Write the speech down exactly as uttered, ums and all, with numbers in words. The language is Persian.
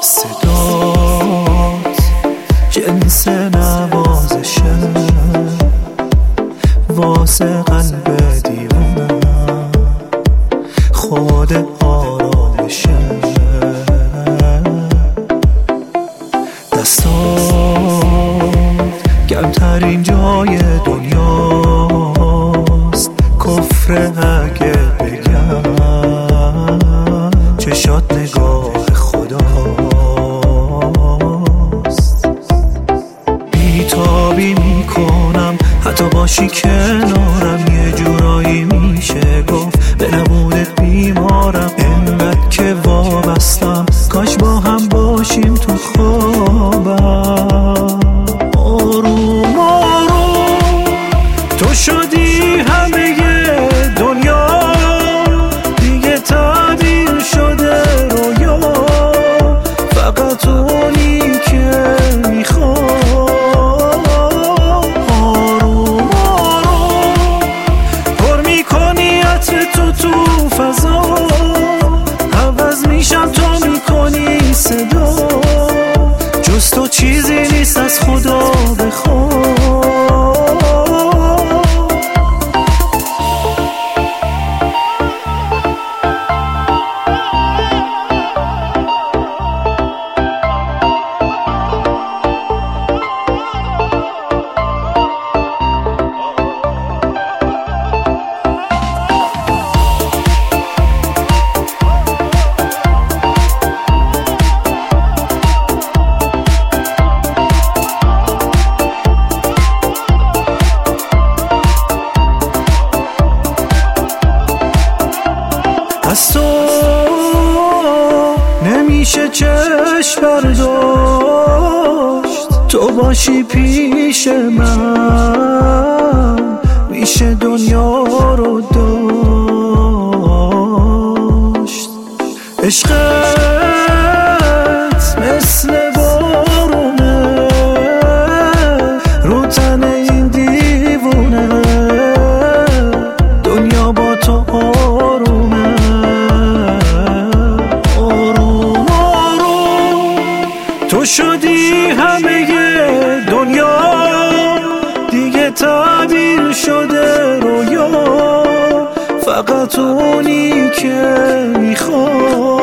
صدات جنس نوازشه واسه قلب دیوونم خود آرامشه. دستات کمترین جای دنیاست، کفر اگه بگم چشات نگاه خداست. بیتابی میکنم حتی باشی کنارم، یه جورایی میشه گفت به نبودت بیمارم. انقدر که وابستم کاش با هم باشیم تو خوابم. آروم آروم تو شدی همه دنیا، دیگه تبدیل شده رویا. فقط اونی که میخوام. آروم آروم پر میکنی عطر تو تو فضا، عوض میشم تو میکنی صدا. جز تو چیزی نیست از خدا بخوام. از تو نمیشه چشم برداشت، تو باشی پیش من میشه دنیا رو داشت. عشقت مثل بارونه رو تن این دیوونه، دنیا با تو آرومه. تو شدی همه دنیا، دیگه تبدیل شده رویا. فقط اونی که میخوام.